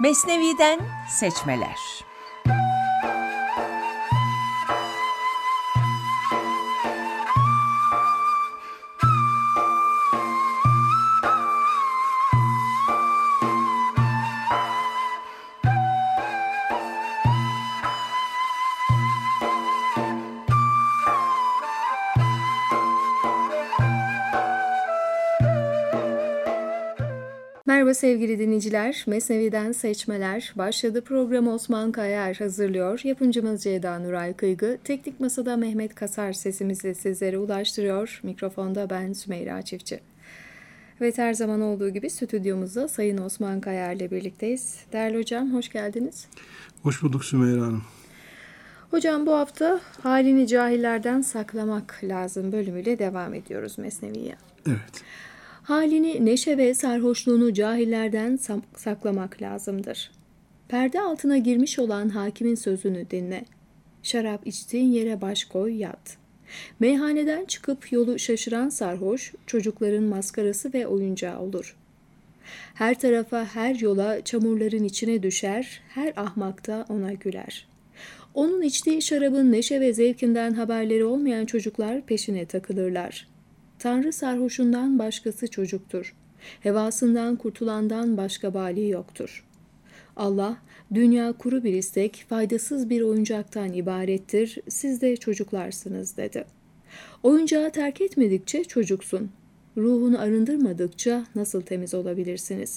Mesnevi'den seçmeler. Merhaba sevgili dinleyiciler, Mesnevi'den seçmeler başladı. Programı Osman Kayar hazırlıyor. Yapımcımız Ceyda Nuray Kıygı, teknik masada Mehmet Kasar sesimizi sizlere ulaştırıyor. Mikrofonda ben Sümeyra Çiftçi. Evet, her zaman olduğu gibi stüdyomuzda Sayın Osman Kayar ile birlikteyiz. Değerli hocam, hoş geldiniz. Hoş bulduk Sümeyra Hanım. Hocam, bu hafta halini cahillerden saklamak lazım bölümüyle devam ediyoruz Mesnevi'ye. Evet. Halini, neşe ve sarhoşluğunu cahillerden saklamak lazımdır. Perde altına girmiş olan hakimin sözünü dinle. Şarap içtiğin yere baş koy, yat. Meyhaneden çıkıp yolu şaşıran sarhoş, çocukların maskarası ve oyuncağı olur. Her tarafa, her yola çamurların içine düşer, her ahmak da ona güler. Onun içtiği şarabın neşe ve zevkinden haberleri olmayan çocuklar peşine takılırlar. Tanrı sarhoşundan başkası çocuktur. Hevasından kurtulandan başka bali yoktur. Allah, dünya kuru bir istek, faydasız bir oyuncaktan ibarettir, siz de çocuklarsınız dedi. Oyuncağı terk etmedikçe çocuksun. Ruhunu arındırmadıkça nasıl temiz olabilirsiniz?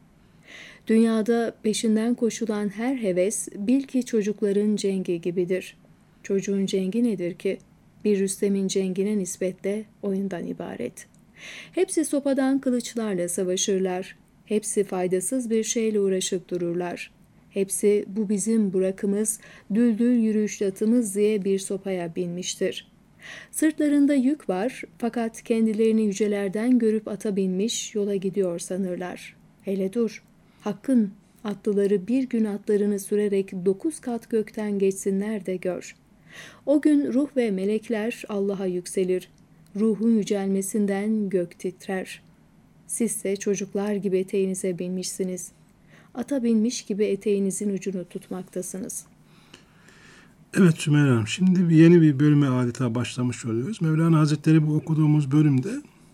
Dünyada peşinden koşulan her heves, bil ki çocukların cengi gibidir. Çocuğun cengi nedir ki? Bir Rüstem'in cengine nispetle oyundan ibaret. Hepsi sopadan kılıçlarla savaşırlar. Hepsi faydasız bir şeyle uğraşıp dururlar. Hepsi bu bizim bırakımız, düldül yürüyüşlü atımız diye bir sopaya binmiştir. Sırtlarında yük var fakat kendilerini yücelerden görüp ata binmiş yola gidiyor sanırlar. Hele dur, hakkın atlıları bir gün atlarını sürerek 9 kat gökten geçsinler de gör. O gün ruh ve melekler Allah'a yükselir. Ruhun yücelmesinden gök titrer. Sizse çocuklar gibi eteğinize binmişsiniz. Ata binmiş gibi eteğinizin ucunu tutmaktasınız. Evet Sümeyra Hanım, şimdi yeni bir bölüme adeta başlamış oluyoruz. Mevlana Hazretleri bu okuduğumuz bölümde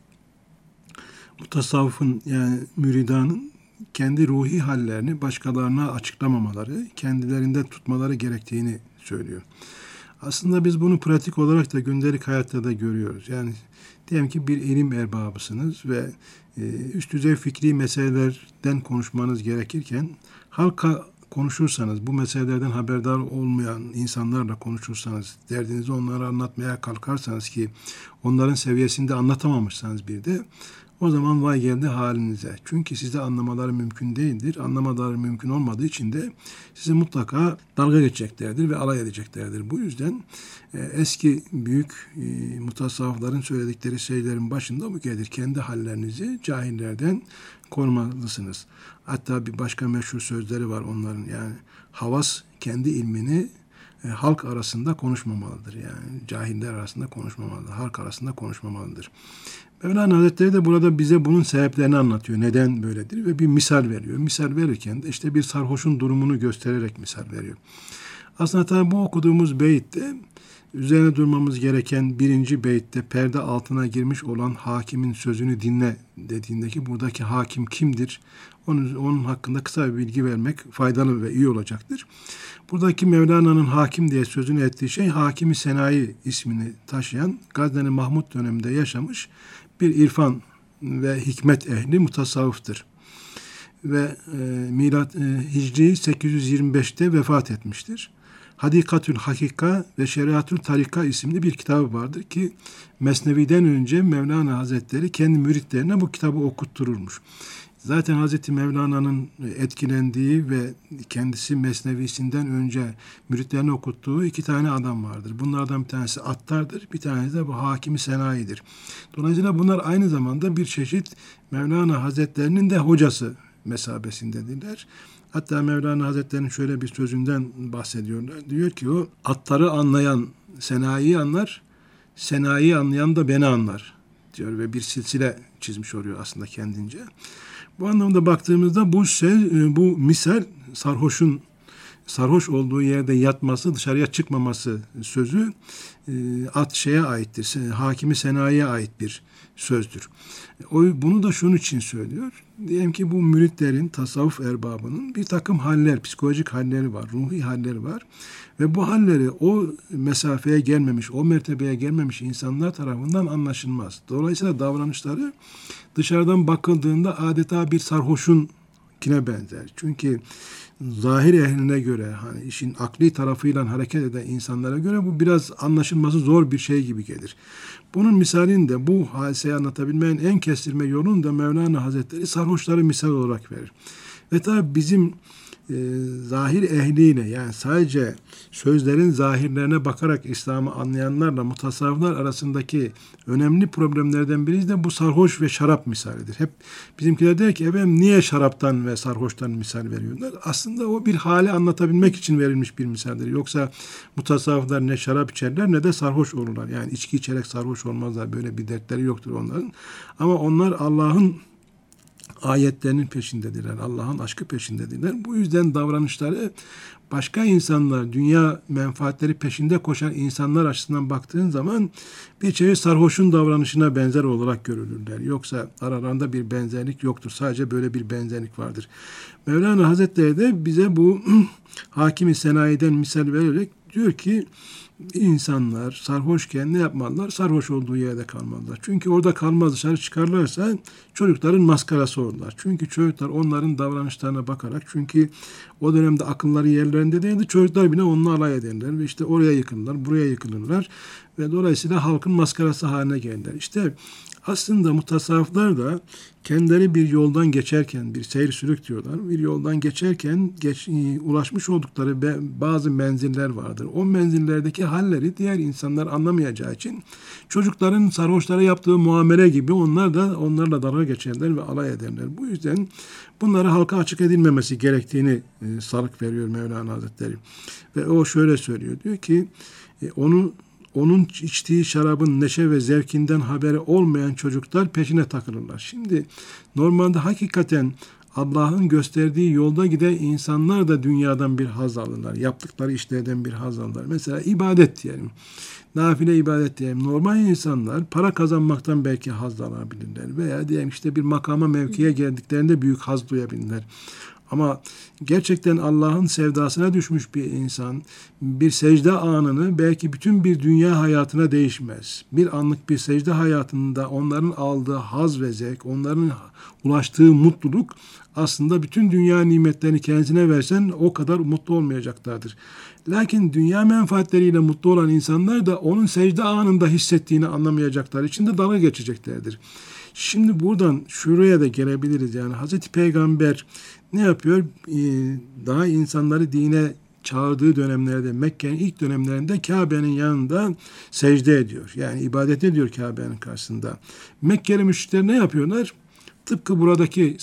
mutasavvıfın yani müridanın kendi ruhi hallerini başkalarına açıklamamaları, kendilerinde tutmaları gerektiğini söylüyor. Aslında biz bunu pratik olarak da gündelik hayatta da görüyoruz. Yani diyelim ki bir ilim erbabısınız ve üst düzey fikri meselelerden konuşmanız gerekirken halka konuşursanız, bu meselelerden haberdar olmayan insanlarla konuşursanız, derdinizi onlara anlatmaya kalkarsanız ki onların seviyesinde anlatamamışsanız bir de o zaman vay geldi halinize. Çünkü sizde anlamaları mümkün değildir. Anlamaları mümkün olmadığı için de sizi mutlaka dalga geçeceklerdir ve alay edeceklerdir. Bu yüzden eski büyük mutasavvıfların söyledikleri şeylerin başında bu gelir. Kendi hallerinizi cahillerden korumalısınız. Hatta bir başka meşhur sözleri var onların. Yani havas kendi ilmini halk arasında konuşmamalıdır. Yani cahiller arasında konuşmamalıdır. Halk arasında konuşmamalıdır. Mevlana Hazretleri de burada bize bunun sebeplerini anlatıyor. Neden böyledir? Ve bir misal veriyor. Misal verirken de işte bir sarhoşun durumunu göstererek misal veriyor. Aslında tabi bu okuduğumuz beytte üzerine durmamız gereken birinci beytte perde altına girmiş olan hakimin sözünü dinle dediğindeki buradaki hakim kimdir? Onun hakkında kısa bir bilgi vermek faydalı ve iyi olacaktır. Buradaki Mevlana'nın hakim diye sözünü ettiği şey Hakim-i Senayi ismini taşıyan Gazneli Mahmud döneminde yaşamış bir irfan ve hikmet ehli mutasavvıftır. Ve Hicri 825'te vefat etmiştir. Hadikatül Hakika ve Şeriatül Tarika isimli bir kitabı vardır ki Mesnevi'den önce Mevlana Hazretleri kendi müritlerine bu kitabı okuttururmuş. Zaten Hazreti Mevlana'nın etkilendiği ve kendisi Mesnevisinden önce müritlerine okuttuğu 2 tane adam vardır. Bunlardan bir tanesi Attar'dır, bir tanesi de bu Hakim-i Senayi'dir. Dolayısıyla bunlar aynı zamanda bir çeşit Mevlana Hazretlerinin de hocası mesabesindedirler. Hatta Mevlana Hazretleri'nin şöyle bir sözünden bahsediyorlar. Diyor ki o Attar'ı anlayan Senayi'yi anlar, Senayi'yi anlayan da beni anlar diyor ve bir silsile çizmiş oluyor aslında kendince. Bu anlamda baktığımızda bu misal sarhoş olduğu yerde yatması, dışarıya çıkmaması sözü şeye aittir. Hakimi Senayi'ye ait bir sözdür. Bunu da şunun için söylüyor. Diyelim ki bu müritlerin, tasavvuf erbabının bir takım haller, psikolojik halleri var, ruhi halleri var. Ve bu halleri o mesafeye gelmemiş, o mertebeye gelmemiş insanlar tarafından anlaşılmaz. Dolayısıyla davranışları dışarıdan bakıldığında adeta bir sarhoşunkine benzer. Çünkü zahir ehline göre, hani işin akli tarafıyla hareket eden insanlara göre bu biraz anlaşılması zor bir şey gibi gelir. Bunun misalini de, bu hadiseyi anlatabilmenin en kestirme yolunu da Mevlana Hazretleri sarhoşları misal olarak verir. Ve tabi bizim zahir ehliyle, yani sadece sözlerin zahirlerine bakarak İslam'ı anlayanlarla mutasavvıflar arasındaki önemli problemlerden biri de bu sarhoş ve şarap misalidir. Hep bizimkiler der ki efendim niye şaraptan ve sarhoştan misal veriyorlar? Aslında o bir hali anlatabilmek için verilmiş bir misaldir. Yoksa mutasavvıflar ne şarap içerler ne de sarhoş olurlar. Yani içki içerek sarhoş olmazlar. Böyle bir dertleri yoktur onların. Ama onlar Allah'ın ayetlerinin peşindedirler. Allah'ın aşkı peşindedirler. Bu yüzden davranışları başka insanlar, dünya menfaatleri peşinde koşan insanlar açısından baktığın zaman bir çeşit sarhoşun davranışına benzer olarak görülürler. Yoksa aralarında bir benzerlik yoktur. Sadece böyle bir benzerlik vardır. Mevlana Hazretleri de bize bu Hakim-i Senayi'den misal vererek diyor ki İnsanlar sarhoşken ne yapmalılar? Sarhoş olduğu yerde kalmalılar. Çünkü orada kalmaz, dışarı çıkarlarsa çocukların maskarası olurlar. Çünkü çocuklar onların davranışlarına bakarak, çünkü o dönemde akılları yerlerinde değildi. Çocuklar bile onunla alay ederler ve işte oraya yıkılırlar, buraya yıkılırlar ve dolayısıyla halkın maskarası haline gelirler. İşte aslında mutasavvıflar da kendileri bir yoldan geçerken, bir seyir sülük diyorlar, bir yoldan geçerken ulaşmış oldukları bazı menziller vardır. O menzillerdeki halleri diğer insanlar anlamayacağı için çocukların sarhoşlara yaptığı muamele gibi onlar da onlarla dalga geçerler ve alay ederler. Bu yüzden bunları halka açık edilmemesi gerektiğini salık veriyor Mevlana Hazretleri. Ve o şöyle söylüyor, diyor ki onun içtiği şarabın neşe ve zevkinden haberi olmayan çocuklar peşine takılırlar. Şimdi normalde hakikaten Allah'ın gösterdiği yolda giden insanlar da dünyadan bir haz alırlar. Yaptıkları işlerden bir haz alırlar. Mesela ibadet diyelim. Nafile ibadet diyelim. Normal insanlar para kazanmaktan belki haz alabilirler. Veya diyelim işte bir makama, mevkiye geldiklerinde büyük haz duyabilirler. Ama gerçekten Allah'ın sevdasına düşmüş bir insan bir secde anını belki bütün bir dünya hayatına değişmez. Bir anlık bir secde hayatında onların aldığı haz ve zevk, onların ulaştığı mutluluk aslında bütün dünya nimetlerini kendisine versen o kadar mutlu olmayacaklardır. Lakin dünya menfaatleriyle mutlu olan insanlar da onun secde anında hissettiğini anlamayacaklar için de dalga geçeceklerdir. Şimdi buradan şuraya da gelebiliriz. Yani Hazreti Peygamber ne yapıyor? Daha insanları dine çağırdığı dönemlerde, Mekke'nin ilk dönemlerinde Kabe'nin yanında secde ediyor. Yani ibadet ediyor Kabe'nin karşısında. Mekkeli müşrikler ne yapıyorlar? Tıpkı buradaki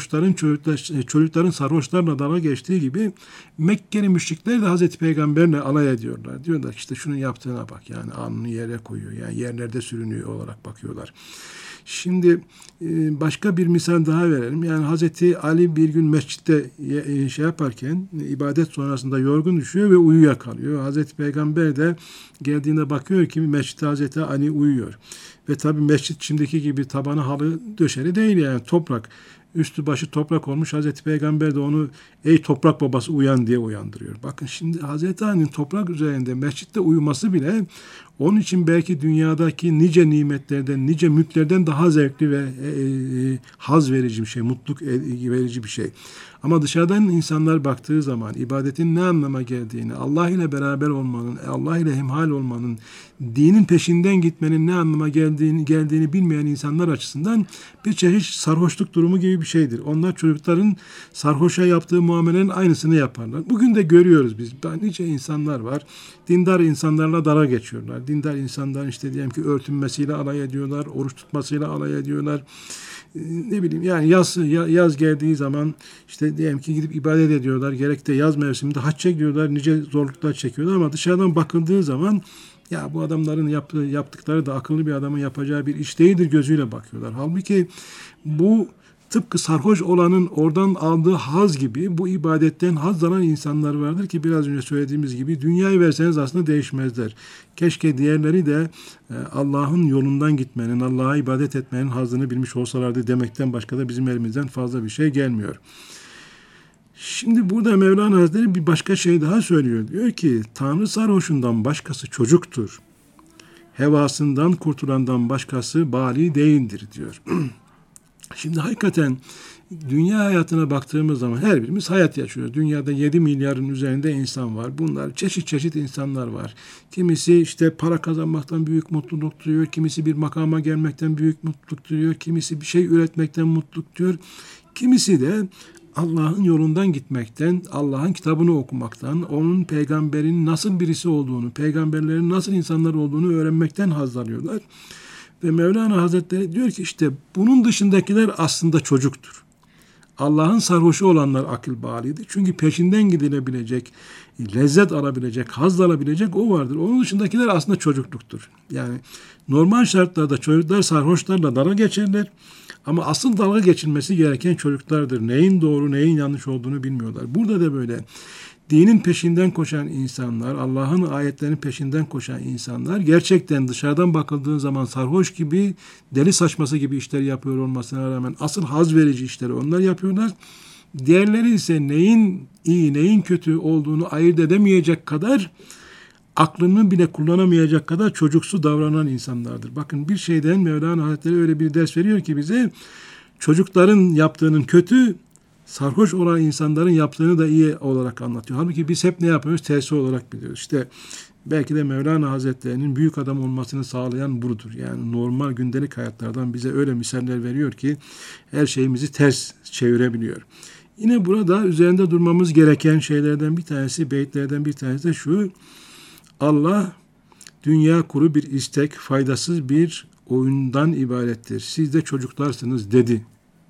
çocukların sarhoşlarla dalga geçtiği gibi Mekkeli müşrikler de Hazreti Peygamberle alay ediyorlar. Diyorlar işte şunun yaptığına bak, yani alnını yere koyuyor, yani yerlerde sürünüyor olarak bakıyorlar. Şimdi başka bir misal daha verelim. Yani Hazreti Ali bir gün mescitte yaparken ibadet sonrasında yorgun düşüyor ve uyuyakalıyor. Hazreti Peygamber de geldiğinde bakıyor ki mescitte Hazreti Ali uyuyor. Ve tabii mescit şimdiki gibi tabanı halı döşeli değil, yani toprak. Üstü başı toprak olmuş. Hazreti Peygamber de onu ey toprak babası uyan diye uyandırıyor. Bakın şimdi Hazreti Ali'nin toprak üzerinde mescitte uyuması bile onun için belki dünyadaki nice nimetlerden, nice mülklerden daha zevkli ve haz verici bir şey, mutluluk verici bir şey. Ama dışarıdan insanlar baktığı zaman ibadetin ne anlama geldiğini, Allah ile beraber olmanın, Allah ile hemhal olmanın, dinin peşinden gitmenin ne anlama geldiğini bilmeyen insanlar açısından bir çeşit sarhoşluk durumu gibi bir şeydir. Onlar çocukların sarhoşa yaptığı muamelenin aynısını yaparlar. Bugün de görüyoruz biz. Nice insanlar var. Dindar insanlarla dalga geçiyorlar. Dindar insanların işte diyelim ki örtünmesiyle alay ediyorlar, oruç tutmasıyla alay ediyorlar. Ne bileyim yani yaz geldiği zaman işte diyelim ki gidip ibadet ediyorlar. Gerek de yaz mevsiminde hacca gidiyorlar. Nice zorluklar çekiyorlar ama dışarıdan bakıldığı zaman Ya bu adamların yaptıkları da akıllı bir adamın yapacağı bir iş değildir gözüyle bakıyorlar. Halbuki bu tıpkı sarhoş olanın oradan aldığı haz gibi bu ibadetten haz alan insanlar vardır ki biraz önce söylediğimiz gibi dünyayı verseniz aslında değişmezler. Keşke diğerleri de Allah'ın yolundan gitmenin, Allah'a ibadet etmenin hazını bilmiş olsalardı demekten başka da bizim elimizden fazla bir şey gelmiyor. Şimdi burada Mevlana Hazretleri bir başka şey daha söylüyor. Diyor ki Tanrı sarhoşundan başkası çocuktur. Hevasından kurtulandan başkası bali değildir diyor. Şimdi hakikaten dünya hayatına baktığımız zaman her birimiz hayat yaşıyoruz. Dünyada 7 milyarın üzerinde insan var. Bunlar çeşit çeşit insanlar var. Kimisi işte para kazanmaktan büyük mutluluk duyuyor. Kimisi bir makama gelmekten büyük mutluluk duyuyor. Kimisi bir şey üretmekten mutluluk duyuyor. Kimisi de Allah'ın yolundan gitmekten, Allah'ın kitabını okumaktan, onun peygamberin nasıl birisi olduğunu, peygamberlerin nasıl insanlar olduğunu öğrenmekten haz alıyorlar. Ve Mevlana Hazretleri diyor ki işte bunun dışındakiler aslında çocuktur. Allah'ın sarhoşu olanlar akıl balidir. Çünkü peşinden gidilebilecek, lezzet alabilecek, haz alabilecek o vardır. Onun dışındakiler aslında çocukluktur. Yani normal şartlarda çocuklar sarhoşlarla dalga geçerler. Ama asıl dalga geçilmesi gereken çocuklardır. Neyin doğru, neyin yanlış olduğunu bilmiyorlar. Burada da böyle dinin peşinden koşan insanlar, Allah'ın ayetlerinin peşinden koşan insanlar gerçekten dışarıdan bakıldığı zaman sarhoş gibi, deli saçması gibi işler yapıyor olmasına rağmen asıl haz verici işleri onlar yapıyorlar. Diğerleri ise neyin iyi, neyin kötü olduğunu ayırt edemeyecek kadar, aklını bile kullanamayacak kadar çocuksu davranan insanlardır. Bakın bir şeyden Mevlana Hazretleri öyle bir ders veriyor ki bize, çocukların yaptığının kötü, sarhoş olan insanların yaptığını da iyi olarak anlatıyor. Halbuki biz hep ne yapıyoruz? Tersi olarak biliyoruz. İşte belki de Mevlana Hazretleri'nin büyük adam olmasını sağlayan budur. Yani normal gündelik hayatlardan bize öyle misaller veriyor ki her şeyimizi ters çevirebiliyor. Yine burada üzerinde durmamız gereken şeylerden bir tanesi, beyitlerden bir tanesi de şu: Allah dünya kuru bir istek, faydasız bir oyundan ibarettir. Siz de çocuklarsınız dedi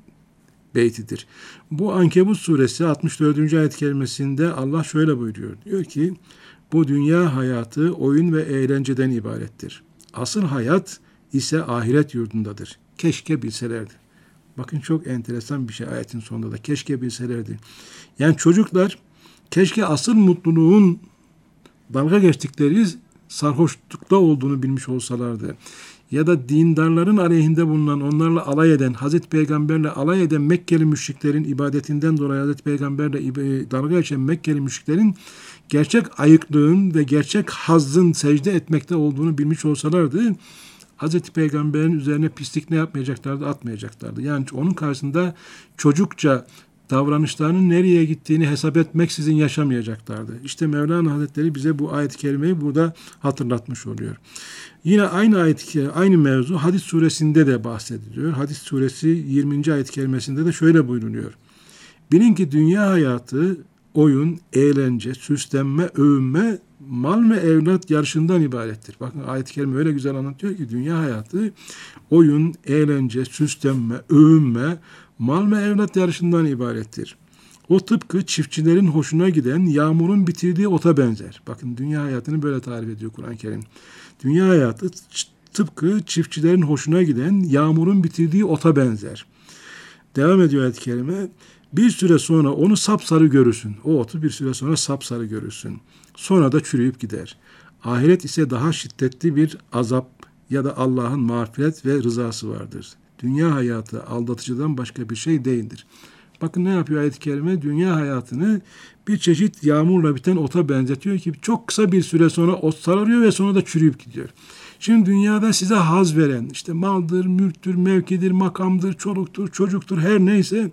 beytidir. Bu Ankebut suresi 64. ayet kerimesinde Allah şöyle buyuruyor. Diyor ki bu dünya hayatı oyun ve eğlenceden ibarettir. Asıl hayat ise ahiret yurdundadır. Keşke bilselerdi. Bakın çok enteresan bir şey ayetin sonunda da. Keşke bilselerdi. Yani çocuklar keşke asıl mutluluğun dalga geçtikleri sarhoşlukta olduğunu bilmiş olsalardı. Ya da dindarların aleyhinde bulunan, onlarla alay eden, Hazreti Peygamberle alay eden Mekkeli müşriklerin ibadetinden dolayı Hazreti Peygamberle dalga geçen Mekkeli müşriklerin gerçek ayıklığın ve gerçek hazzın secde etmekte olduğunu bilmiş olsalardı, Hazreti Peygamber'in üzerine pislik ne yapmayacaklardı? Atmayacaklardı. Yani onun karşısında çocukça davranışlarının nereye gittiğini hesap etmeksizin yaşamayacaklardı. İşte Mevlana Hazretleri bize bu ayet-i kerimeyi burada hatırlatmış oluyor. Yine aynı mevzu Hadis suresinde de bahsediliyor. Hadis suresi 20. ayet-i kerimesinde de şöyle buyruluyor. Bilin ki dünya hayatı oyun, eğlence, süslenme, övünme, mal ve evlat yarışından ibarettir. Bakın ayet-i kerime öyle güzel anlatıyor ki dünya hayatı oyun, eğlence, süslenme, övünme, mal ve evlat yarışından ibarettir. O tıpkı çiftçilerin hoşuna giden yağmurun bitirdiği ota benzer. Bakın dünya hayatını böyle tarif ediyor Kur'an-ı Kerim. Dünya hayatı tıpkı çiftçilerin hoşuna giden yağmurun bitirdiği ota benzer. Devam ediyor ayet-i kerime. Bir süre sonra onu sapsarı görürsün. O otu bir süre sonra sapsarı görürsün. Sonra da çürüyüp gider. Ahiret ise daha şiddetli bir azap ya da Allah'ın mağfiret ve rızası vardır. Dünya hayatı aldatıcıdan başka bir şey değildir. Bakın ne yapıyor ayet-i kerime? Dünya hayatını bir çeşit yağmurla biten ota benzetiyor ki çok kısa bir süre sonra ot sararıyor ve sonra da çürüyüp gidiyor. Şimdi dünyada size haz veren, işte maldır, mülktür, mevkidir, makamdır, çoluktur, çocuktur, her neyse,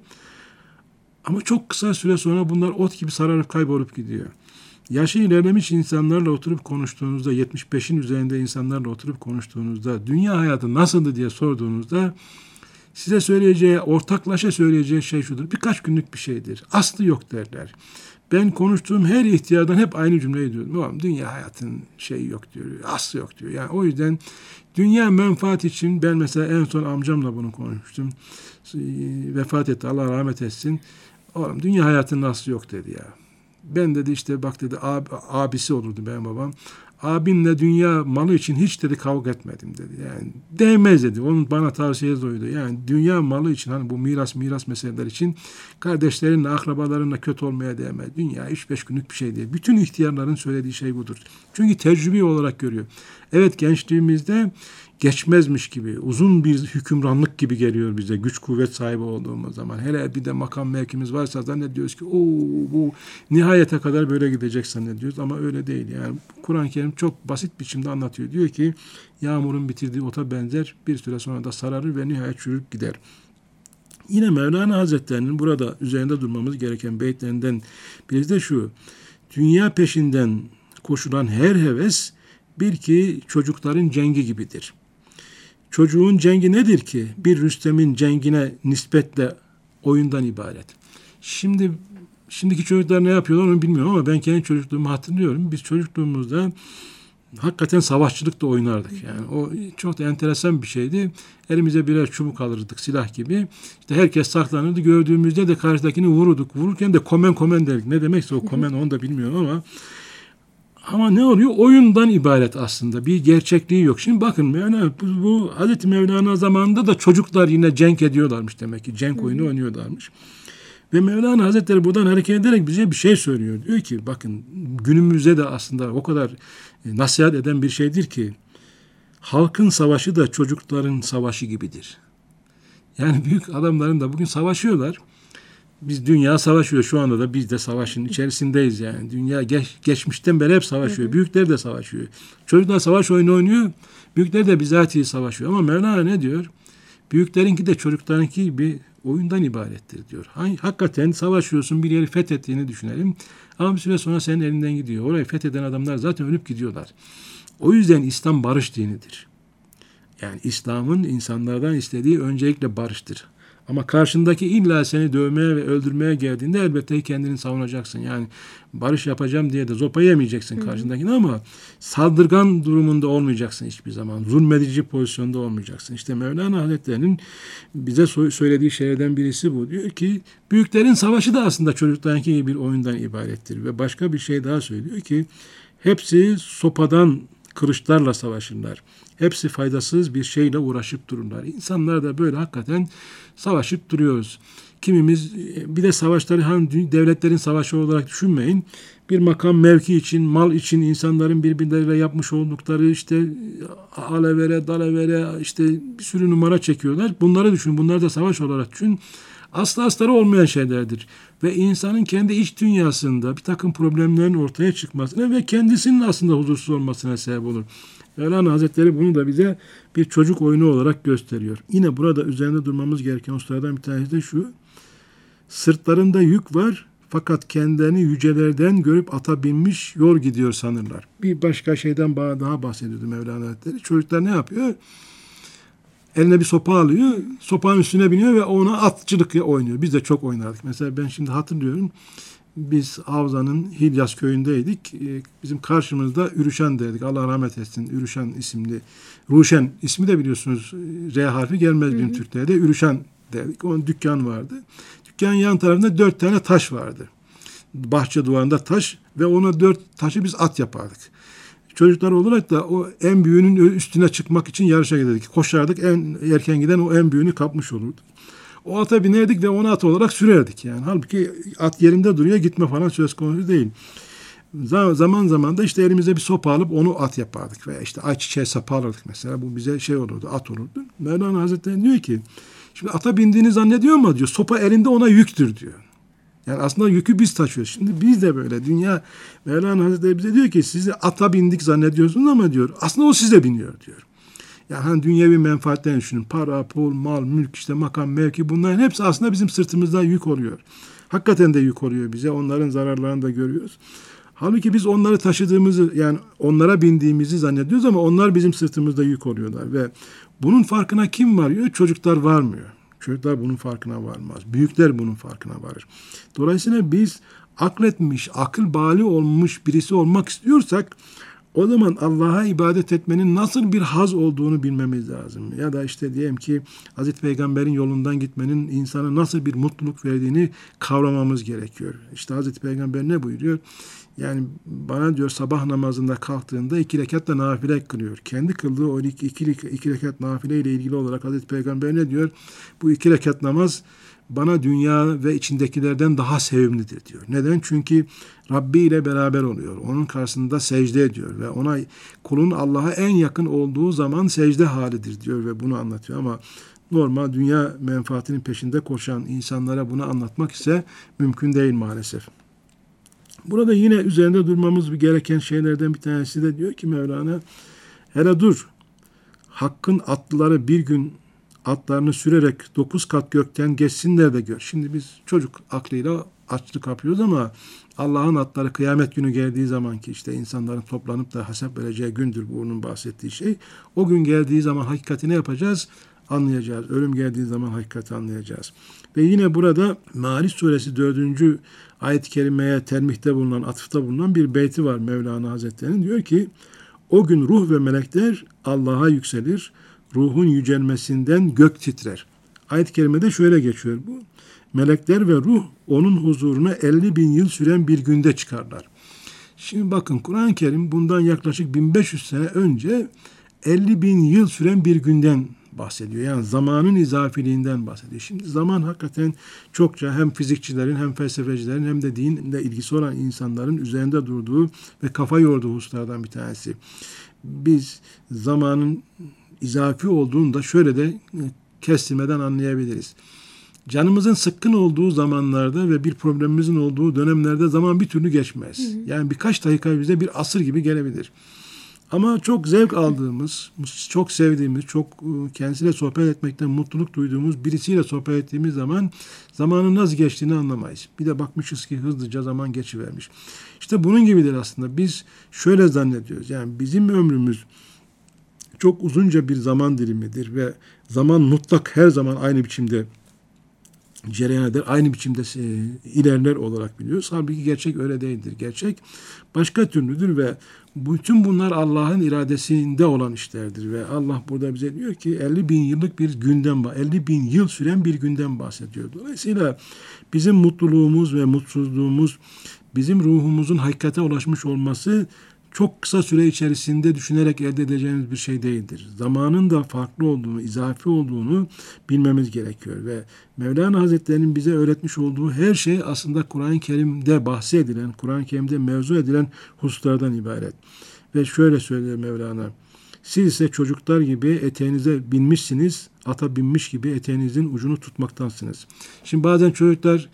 ama çok kısa süre sonra bunlar ot gibi sararıp kaybolup gidiyor. Yaşı ilerlemiş insanlarla oturup konuştuğunuzda, 75'in üzerinde insanlarla oturup konuştuğunuzda, dünya hayatı nasıldı diye sorduğunuzda, size söyleyeceği, ortaklaşa söyleyeceği şey şudur: birkaç günlük bir şeydir. Aslı yok derler. Ben konuştuğum her ihtiyardan hep aynı cümleyi diyorum. Oğlum dünya hayatının şeyi yok diyor, aslı yok diyor. Yani o yüzden dünya menfaat için, ben mesela en son amcamla bunu konuşmuştum. Vefat etti, Allah rahmet etsin. Oğlum dünya hayatının aslı yok dedi ya. Ben dedi işte bak dedi abisi olurdu benim babam. Abinle dünya malı için hiç dedi kavga etmedim dedi. Yani değmez dedi. Onun bana tavsiyesi oydu. Yani dünya malı için hani bu miras meseleler için kardeşlerinle, akrabalarınla kötü olmaya değmez. Dünya 3-5 günlük bir şey değil. Bütün ihtiyarların söylediği şey budur. Çünkü tecrübi olarak görüyor. Evet gençliğimizde geçmezmiş gibi, uzun bir hükümranlık gibi geliyor bize güç kuvvet sahibi olduğumuz zaman. Hele bir de makam mevkimiz varsa zannediyoruz ki bu nihayete kadar böyle gidecek zannediyoruz ama öyle değil. Yani Kur'an-ı Kerim çok basit biçimde anlatıyor. Diyor ki yağmurun bitirdiği ota benzer, bir süre sonra da sararır ve nihayet çürüp gider. Yine Mevlana Hazretleri'nin burada üzerinde durmamız gereken beyitlerinden birisi de şu: dünya peşinden koşulan her heves bir ki çocukların cengi gibidir. Çocuğun cengi nedir ki? Bir Rüstem'in cengine nispetle oyundan ibaret. Şimdiki çocuklar ne yapıyorlar onu bilmiyorum ama ben kendi çocukluğumu hatırlıyorum. Biz çocukluğumuzda hakikaten savaşçılık da oynardık. Yani o çok da enteresan bir şeydi. Elimize birer çubuk alırdık silah gibi. İşte herkes saklanırdı. Gördüğümüzde de karşıdakini vururduk. Vururken de komen derdik. Ne demekse o komen onu da bilmiyorum ama ne oluyor? Oyundan ibaret aslında. Bir gerçekliği yok. Şimdi bakın bu Hazreti Mevlana zamanında da çocuklar yine cenk ediyorlarmış demek ki. Cenk oyunu oynuyorlarmış. Ve Mevlana Hazretleri buradan hareket ederek bize bir şey söylüyor. Diyor ki bakın günümüzde de aslında o kadar nasihat eden bir şeydir ki halkın savaşı da çocukların savaşı gibidir. Yani büyük adamların da bugün savaşıyorlar. Dünya savaşıyor. Şu anda da biz de savaşın içerisindeyiz yani. Dünya geçmişten beri hep savaşıyor. Büyükler de savaşıyor. Çocuklar savaş oyunu oynuyor. Büyükler de bizatihi savaşıyor. Ama Mevlana ne diyor? Büyüklerinki de çocuklarınki bir oyundan ibarettir diyor. Hakikaten savaşıyorsun, bir yeri fethettiğini düşünelim. Ama bir süre sonra senin elinden gidiyor. Orayı fetheden adamlar zaten ölüp gidiyorlar. O yüzden İslam barış dinidir. Yani İslam'ın insanlardan istediği öncelikle barıştır. Ama karşındaki illa seni dövmeye ve öldürmeye geldiğinde elbette kendini savunacaksın. Yani barış yapacağım diye de zopa yemeyeceksin karşındakine ama saldırgan durumunda olmayacaksın hiçbir zaman. Zulmedici pozisyonda olmayacaksın. İşte Mevlana Hazretleri'nin bize söylediği şeylerden birisi bu. Diyor ki büyüklerin savaşı da aslında çocuklarınki gibi bir oyundan ibarettir. Ve başka bir şey daha söylüyor ki hepsi sopadan kılıçlarla savaşırlar. Hepsi faydasız bir şeyle uğraşıp dururlar. İnsanlar da böyle hakikaten savaşıp duruyoruz. Kimimiz bir de savaşları hani devletlerin savaşı olarak düşünmeyin. Bir makam mevki için, mal için insanların birbirleriyle yapmış oldukları işte alevere, dalavere işte bir sürü numara çekiyorlar. Bunları düşün. Bunları da savaş olarak düşün. Aslı astarı olmayan şeylerdir. Ve insanın kendi iç dünyasında bir takım problemlerin ortaya çıkmasına ve kendisinin aslında huzursuz olmasına sebep olur. Mevlana Hazretleri bunu da bize bir çocuk oyunu olarak gösteriyor. Yine burada üzerinde durmamız gereken hususlardan bir tanesi de şu: sırtlarında yük var fakat kendilerini yücelerden görüp ata binmiş yol gidiyor sanırlar. Bir başka şeyden daha bahsediyordu Mevlana Hazretleri. Çocuklar ne yapıyor? Eline bir sopa alıyor, sopanın üstüne biniyor ve ona atçılık oynuyor. Biz de çok oynardık. Mesela ben şimdi hatırlıyorum. Biz Havza'nın Hilyas köyündeydik. Bizim karşımızda Ürüşen derdik. Allah rahmet etsin. Ürüşen isimli. Ruşen ismi de biliyorsunuz R harfi gelmez bizim Türkler'de. Ürüşen derdik. Onun dükkan vardı. Dükkanın yan tarafında 4 tane taş vardı. Bahçe duvarında taş ve ona 4 taşı biz at yapardık. Çocuklar olarak da o en büyüğünün üstüne çıkmak için yarışa giderdik. Koşardık. En erken giden o en büyüğünü kapmış olurdu. O ata binerdik ve onu at olarak sürerdik yani. Halbuki at yerinde duruyor, gitme falan söz konusu değil. Zaman zaman da işte elimize bir sopa alıp onu at yapardık. Veya işte ayçiçeği sapı alırdık mesela. Bu bize şey olurdu, at olurdu. Mevlana Hazretleri diyor ki, şimdi ata bindiğini zannediyor ama diyor, sopa elinde ona yüktür diyor. Yani aslında yükü biz taşıyoruz. Şimdi biz de böyle. Dünya, Mevlana Hazretleri bize diyor ki, sizi ata bindik zannediyorsunuz ama diyor, aslında o size biniyor diyor. Yani hani dünyevi menfaatlerini düşünün. Para, pul, mal, mülk, işte makam, mevki, bunların hepsi aslında bizim sırtımızdan yük oluyor. Hakikaten de yük oluyor bize. Onların zararlarını da görüyoruz. Halbuki biz onları taşıdığımızı, yani onlara bindiğimizi zannediyoruz ama onlar bizim sırtımızda yük oluyorlar. Ve bunun farkına kim varıyor? Çocuklar varmıyor. Çocuklar bunun farkına varmaz. Büyükler bunun farkına varır. Dolayısıyla biz akletmiş, akıl bali olmuş birisi olmak istiyorsak O zaman Allah'a ibadet etmenin nasıl bir haz olduğunu bilmemiz lazım. Ya da işte diyelim ki Hazreti Peygamber'in yolundan gitmenin insana nasıl bir mutluluk verdiğini kavramamız gerekiyor. İşte Hazreti Peygamber ne buyuruyor? Yani bana diyor sabah namazında kalktığında 2 rekat da nafile kılıyor. Kendi kıldığı o 2 rekat nafile ile ilgili olarak Hazreti Peygamber ne diyor? Bu 2 rekat namaz bana dünya ve içindekilerden daha sevimlidir diyor. Neden? Çünkü Rabbi ile beraber oluyor. Onun karşısında secde ediyor ve ona kulun Allah'a en yakın olduğu zaman secde halidir diyor ve bunu anlatıyor. Ama normal dünya menfaatinin peşinde koşan insanlara bunu anlatmak ise mümkün değil maalesef. Burada yine üzerinde durmamız gereken şeylerden bir tanesi de diyor ki Mevlana, hele dur, Hakk'ın atlıları bir gün atlarını sürerek 9 kat gökten geçsinler de gör. Şimdi biz çocuk aklıyla açlık yapıyoruz ama Allah'ın atları kıyamet günü geldiği zaman ki işte insanların toplanıp da hesap vereceği gündür bu onun bahsettiği şey. O gün geldiği zaman hakikati ne yapacağız? Anlayacağız. Ölüm geldiği zaman hakikati anlayacağız. Ve yine burada Maariç suresi 4. ayet-i kerimeye termihte bulunan, atıfta bulunan bir beyti var Mevlana Hazretleri'nin. Diyor ki, o gün ruh ve melekler Allah'a yükselir, ruhun yücelmesinden gök titrer. Ayet-i kerimede şöyle geçiyor bu. Melekler ve ruh onun huzuruna 50.000 yıl süren bir günde çıkarlar. Şimdi bakın Kur'an-ı Kerim bundan yaklaşık 1500 sene önce 50.000 yıl süren bir günden bahsediyor. Yani zamanın izafiliğinden bahsediyor. Şimdi zaman hakikaten çokça hem fizikçilerin hem felsefecilerin hem de dinle ilgisi olan insanların üzerinde durduğu ve kafa yorduğu hususlardan bir tanesi. Biz zamanın izafi olduğunu da şöyle de kestirmeden anlayabiliriz. Canımızın sıkkın olduğu zamanlarda ve bir problemimizin olduğu dönemlerde zaman bir türlü geçmez. Yani birkaç dakika bize bir asır gibi gelebilir. Ama çok zevk aldığımız, çok sevdiğimiz, çok kendisiyle sohbet etmekten mutluluk duyduğumuz birisiyle sohbet ettiğimiz zaman zamanın nasıl geçtiğini anlamayız. Bir de bakmışız ki hızlıca zaman geçivermiş. İşte bunun gibidir aslında. Biz şöyle zannediyoruz. Yani bizim ömrümüz çok uzunca bir zaman dilimidir ve zaman mutlak her zaman aynı biçimde cereyan eder, aynı biçimde ilerler olarak biliyoruz. Halbuki gerçek öyle değildir. Gerçek başka türlüdür ve bütün bunlar Allah'ın iradesinde olan işlerdir ve Allah burada bize diyor ki 50.000 yıllık bir günden, 50.000 yıl süren bir günden bahsediyor. Dolayısıyla bizim mutluluğumuz ve mutsuzluğumuz, bizim ruhumuzun hakikate ulaşmış olması çok kısa süre içerisinde düşünerek elde edeceğimiz bir şey değildir. Zamanın da farklı olduğunu, izafi olduğunu bilmemiz gerekiyor ve Mevlana Hazretleri'nin bize öğretmiş olduğu her şey aslında Kur'an-ı Kerim'de bahsedilen, Kur'an-ı Kerim'de mevzu edilen hususlardan ibaret. Ve şöyle söylüyor Mevlana, siz ise çocuklar gibi eteğinize binmişsiniz, ata binmiş gibi eteğinizin ucunu tutmaktansınız. Şimdi bazen çocuklar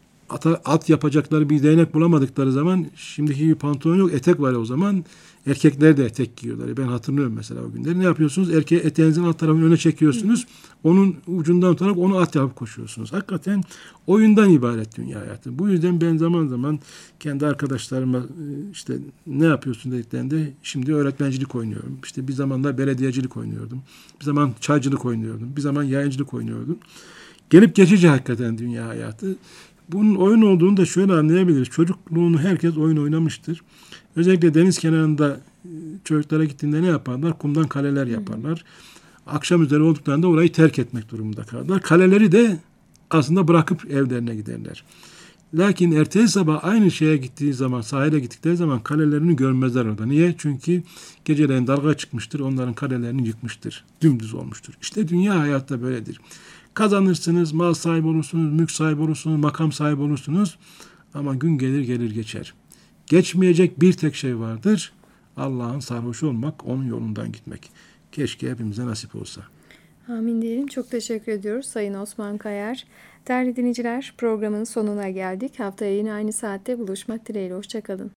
at yapacakları bir değnek bulamadıkları zaman şimdiki gibi pantolon yok, etek var o zaman. Erkekler de etek giyiyorlar. Ben hatırlıyorum mesela o günleri. Ne yapıyorsunuz? Eteğinizin alt tarafını öne çekiyorsunuz. Onun ucundan tutarak onu at yapıp koşuyorsunuz. Hakikaten oyundan ibaret dünya hayatı. Bu yüzden ben zaman zaman kendi arkadaşlarıma işte ne yapıyorsun dediklerinde şimdi öğretmencilik oynuyorum. İşte bir zamanlar belediyecilik oynuyordum. Bir zaman çaycılık oynuyordum. Bir zaman yayıncılık oynuyordum. Gelip geçici hakikaten dünya hayatı. Bunun oyun olduğunu da şöyle anlayabiliriz. Çocukluğunu herkes oyun oynamıştır. Özellikle deniz kenarında çocuklara gittiğinde ne yaparlar? Kumdan kaleler yaparlar. Akşam üzeri olduklarında orayı terk etmek durumunda kalırlar. Kaleleri de aslında bırakıp evlerine giderler. Lakin ertesi sabah aynı şeye gittiği zaman, sahile gittikleri zaman kalelerini görmezler orada. Niye? Çünkü geceleyin dalga çıkmıştır, onların kalelerini yıkmıştır. Dümdüz olmuştur. İşte dünya hayatta böyledir. Kazanırsınız, mal sahibi olursunuz, mülk sahibi olursunuz, makam sahibi olursunuz. Ama gün gelir geçer. Geçmeyecek bir tek şey vardır. Allah'ın sarhoşu olmak, onun yolundan gitmek. Keşke hepimize nasip olsa. Amin diyelim. Çok teşekkür ediyoruz Sayın Osman Kayar. Değerli dinleyiciler, programın sonuna geldik. Haftaya yine aynı saatte buluşmak dileğiyle. Hoşçakalın.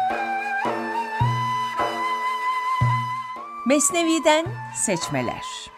Mesnevi'den seçmeler.